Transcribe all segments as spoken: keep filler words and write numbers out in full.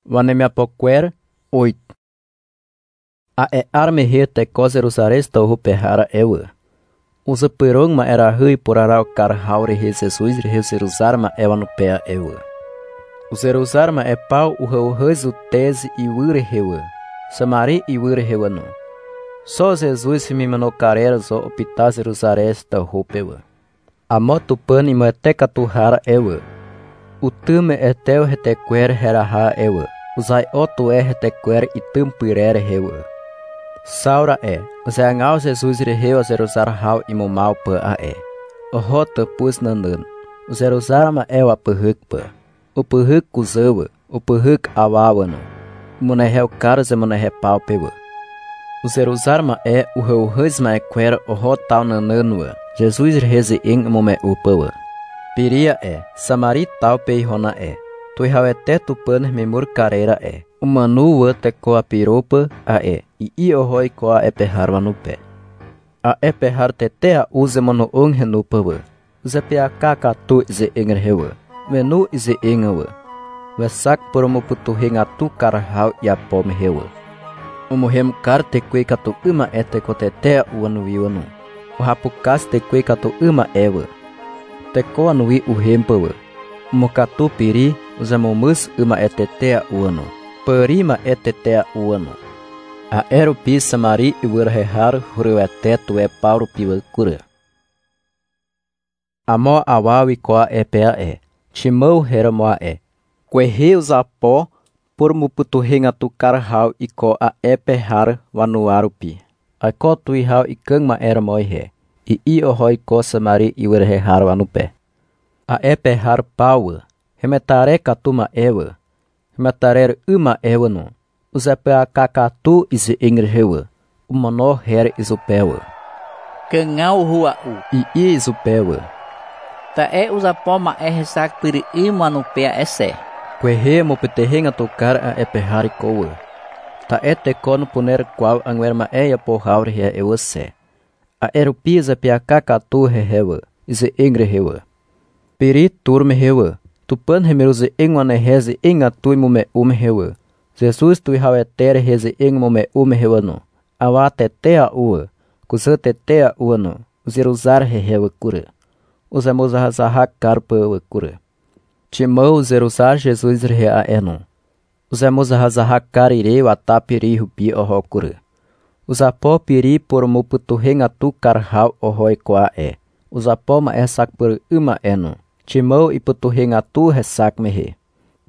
Vanemiapoquer, oito. A e arme hete coserusares tau hupehara ewa. Usa perong ma era hui por arau car haure he Jesus re Jerusar ma ewa no pea ewa. O Jerusar ma é pau o reuhãs o tese e ure hewa. Samari e ure hewa no. Só Jesus se me manocarera zo opita Jerusares tau hupewa. A moto pan e ma teca tuhara ewa. O tume é teu retequer heraha ewa. Usai oto é retequer e tampirere hewa. Saura é, o angau Jesus reheu a Jerusar hau e mumal pa a é. O rota pus nandan. O Jerusar ma é o apahuk pa. O pahuk kuzawa, o pahuk awawano. O monehel caras e monehe pau pewa. O Jerusar ma é o reuhãs ma é quer o rotal nananua. Jesus reze ing mome upawa. Piria é, Samari tal pei rona é. Tu hau é teto paner memur careira é. O manu te coa piropa a é. E i ohoi coa é perharwa no pé. A é perhar tetea use mano onghe no pawa. Uze pia kaka tu ze ingre hewa. Venu ze ingawa. Vesak poromo putu hinga tu karhau ya pome hewa. O mohem kar te kwe katu uma é te kotetea uanu viwanu. O rapukas te kwe katu uma ewa. Te koa nui u hempawa. O mokatu piri uze momus uma é tetea uanu. Parima é tetea uanu. A erupi samari e urrehar huru é teto é pauro piwa cura. Amo awawi koa é pea é. Chimou heramoa é. Querre usa pó por muputu hinga tu karhau e ko a é perhar wanuarupi. A ko tu hau e kangma era moihe. E i ohoi ko samari e urrehar wanupé. A é perhar paua. Remetare katuma ewa. Remetarer uma ewa no. Usa pea kakatu isi ingre hewa. O mono her isupewa. Kangau hua u. E i isupewa. Ta é usa poma é resac piri ima no pea esse. Querre mo peterrenga tocar a eperhari coa. Ta é te cono poner qual anguerma eia porraure he ewase. A erupisa pea kakatu he hewa. Isi ingre hewa. Piri turme hewa. Tupan hemeruze ingwane heze inga tui mume ume hewa. Jesus tui hau etere heze ing mume ume hewa no. Awa tetea ua. Kusa tetea ua no. Jerusar he hewa cura. Usa moza hazahak karpa ua cura. Chimau Jerusar Jesus re a eno. Usa moza hazahak karire wata piri hupi oho cura. Usa po piri por muputu henga tu karhau ohoi koa e. Usa po ma esak por uma eno. Chimau e putu henga tu resak mehe.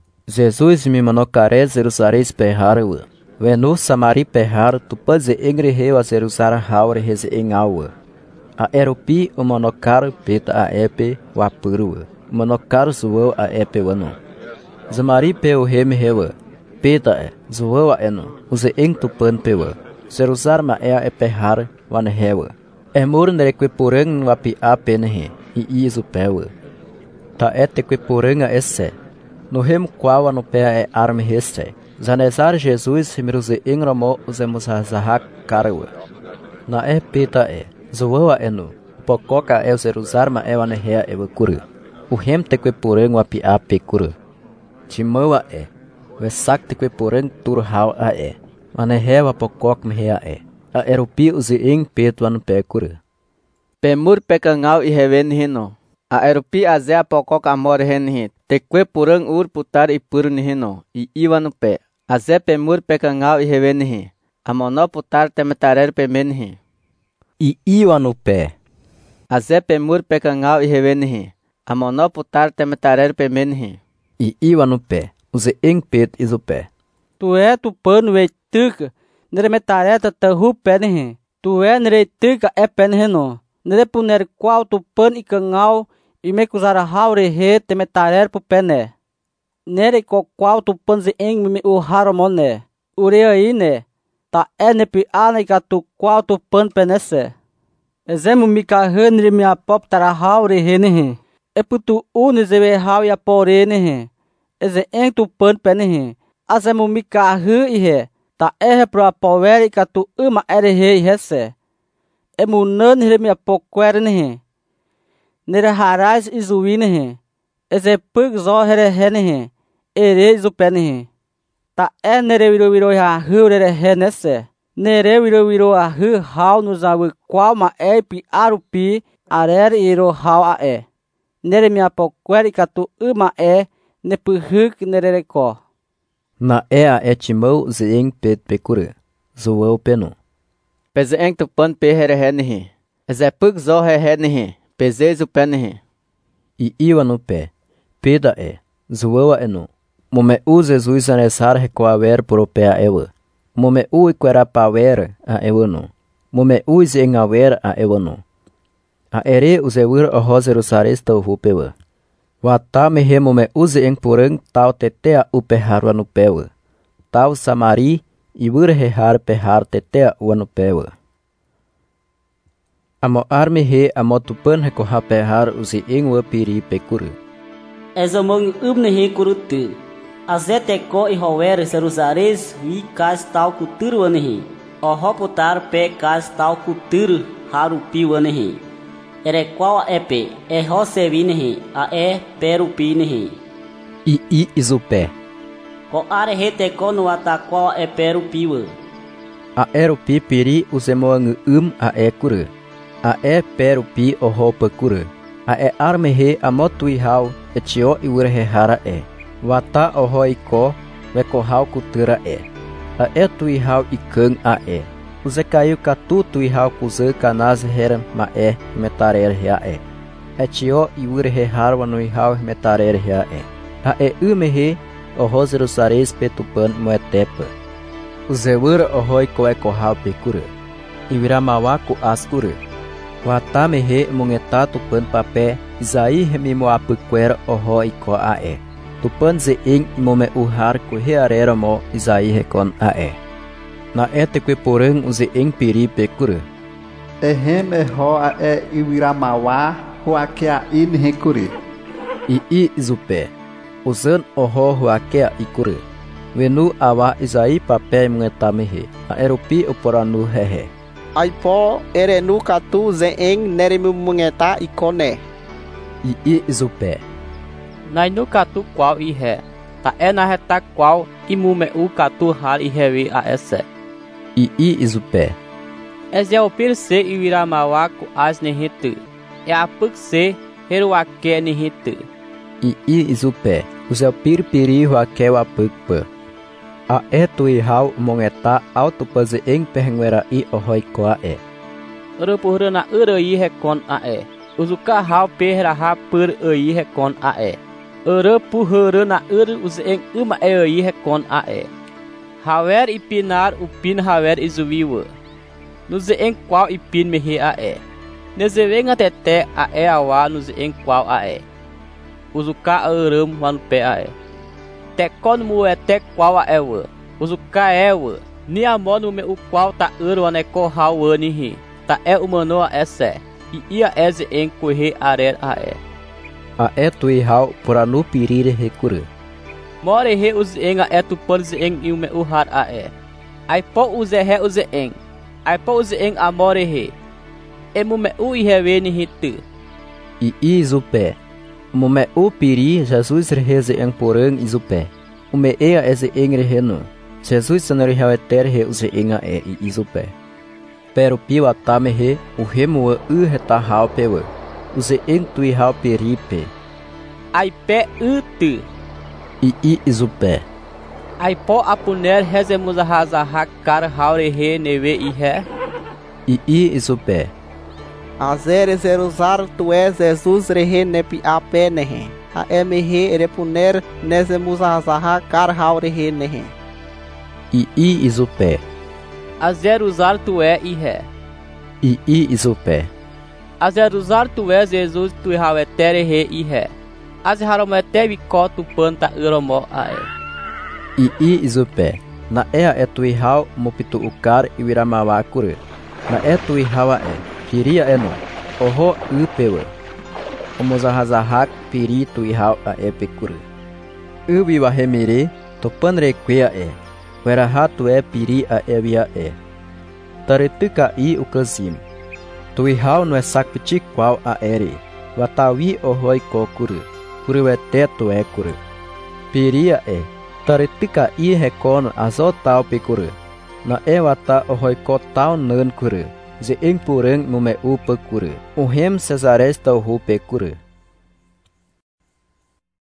Jesus me manocare Jerusares perharua. Venu samari perhar tu paze engre heu a Jerusar haure reze engaua. A erupi o manocar peta a epe wapurua. O manocar zuou a epe wano. Zamari pe o reme hewa. Peta é, zuou a eno. Uze eng tu pan pewa. Jerusar ma é a eperhar wane hewa. É mur nereque porang wapi a penehe. E iso pewa. Ta é te que poranga esse. No remo qual no pé é arme este. Zanezar Jesus remeruze ingramo usemos hazahak karua. Na é pita é. Zoa eno. Pococa é o Jerusar ma é o anehea é o cura. O rem te que poranga api a pe cura. Chimoa é. Vesak te que porang turhau a é. Anehea wa pococ mehea é. A erupi uze ing peto anu pé cura. Pemur pekangau e reven hino. A erupi aze a pokok amor henhit. Tekwe purang ur putar i purun hino. I iwa no pe. Aze pemur pekangau i hevenhi. Amono putar temetarer pemenhi. I iwa no pé. Aze pemur pekangau i hevenhi. Amono putar temetarer pemenhi. I iwa no pé. Use eng pet iso pé. Tu é tu pano e tuca. Nere metareta tahu penhi. Tu é nere tuca é penhi no. Nere puner qual tu pan i kangau. E me cusara haure he te metarer pu pene. Nere ko qual tu panze eng me u haromone. Ure aí ne. Ta ene pi ana ka tu qual tu pan penese. Ezemu mi ka henri mi apop tara haure he ne. E putu une zewe hau ya pore ne. Eze eng tu pan pene. Azemu mi ka hu i he. Ta ehe pro apoveri ka tu uma ere he hese. E mu nan he mi apoquer ne. Nere harais izuine he. Eze pug zo here hene he. Ere izu pene he. ta e nere viro viro ha hu re he nese nere viro viro a hu hau no zawu qual ma e pi arupi arer iro hau a e nere mi apo queri katu uma e ne pu hu nere ko na e a etimou zeeng pet pekure zoou penu pezeeng tu pan pe here he nihi eze puk zo he he nihi pezezu pen nihi e iwa no pé peda e zoou enu Mome u Jesus anesar recoaver por pé a ewa. Mome u iquera paver a ewano. Mome u zengaver a ewano. A ere uzewur a rosares tau hupewa. Wata mehe mome uze eng purang tau tetea upeharwa no pewa. Tau samari ibur hehar pehar tetea wano pewa. Amo arme he amo tupan recoha pehar uze engwa piri pekuru. Ezamong ubne he kurutu. Azete ko ihover serusares vi kas tal kutur wanehi. O hoputar pe kas tal kutur harupi wanehi. Ere qual epe e hose vinehi a e perupi nehi. I i izupé. Ko are hete ko no ata qual e perupi wa. A erupi piri usemoang um a e kuru. A e perupi o hopa kuru. A e arme he amotui hau e tio iure he hara e. Wata ohoi ko weko hau kutura e. A e tui hau ikang a e. Uze caiu katu tui hau kuze kanaz heran ma e metarer hea e. E tio iure he harwa nui hau metarer hea e. A e ume he ohos rusares petupan moetepa. Uze ur ohoi ko eko hau pekura. Iwira mawa ku askura. Wata me he mungeta tupan pape izai hemimo apuquer ohoi ko a e. Tupan ze ing imome uhar ku hearera mo izai hekon a e. Na ete que porang uze ing piri pekuru. Ehem eho a e iwiramawa huakea in hekuri. I i izupe. Uzan oho huakea ikuri. Venu awa izai pape mungetamehe. A erupi uporanu hehe. Aipo erenu katu ze ing nerimu mungeta ikone. I i izupe. Nai no katu qual i he. Ta e na heta qual imume u katu har i hevi a esse. I i izupe. Eze o pir se i viramawa ku as nehitu. E a puk se heruake nehitu. I i izupe. Uze pir piri huake wa pukpa. A e tui hau mongeta autopaze eng pehenguera i ohoi koa e. Rupuhru na uro i he kon a e. Uzuka hau pehra ha pur i he kon a e. Uru puhuru na uru uze eng uma e i he kon a e. Haver ipinar upin haver izuviwa. Nuze eng qual ipin mehe a e. Neze venga tete a e awa nuze eng qual a e. Uzuka urum wanupe a e. Te kon mu e te qual a e wa. Uzuka e wa. Ni amonu me u qual ta uru ane ko hau wanihi. Ta e umano a esse. I ia eze eng kuhe arer a e. A e tui hau poranu pirire hekuru. More he uze eng a e tu polze eng iume uhar a e. Ai po uze he uze eng. Ai po uze eng amore he. E mume u i he veni hitu. I i izupe. Mume u piri Jesus reheze eng porang izupe. Ume ea eze eng reheno. Jesus sanari hau eter he uze enga e i izupe. Pero piwa tame he uhemua u heta hau pewa. Uze eng tui hau peripe. Ai pe utu. I i izupe. Ai po apuner heze muzahaza hakar haure he neve i he. I i izupe. Azer zeruzar tu é Jesus rehe nepi ape nehe. A emehe repuner neze muzahaza kar haure he nehe. I i izupe. A zeruzar tu é i he. I i izupe. A zeruzar tu é Jesus tu hau etere he i he. Az haromete viko tu panta uromo a e. I i izupe. Na ea e tui hau mopitu ukar i wiramawa kuru. Na e tui hawa e. Piria eno. Oho u pewa. Omozahazahak piri tui hau a e pekuru. U viva hemire. Topan requea e. Wera hatu e piri a e via e. Taretuka i ukazim. Tui hau no e sakpichi qual a ere. Watawi ohoi ko kuru. Kuru e teto e kuru. Piria e. Taritika i hekon azo tau pikure. Na ewata ohoi ko tau nön kure. Ze ing pureng mume u pekure. Uhem Cesares tau hu pekure.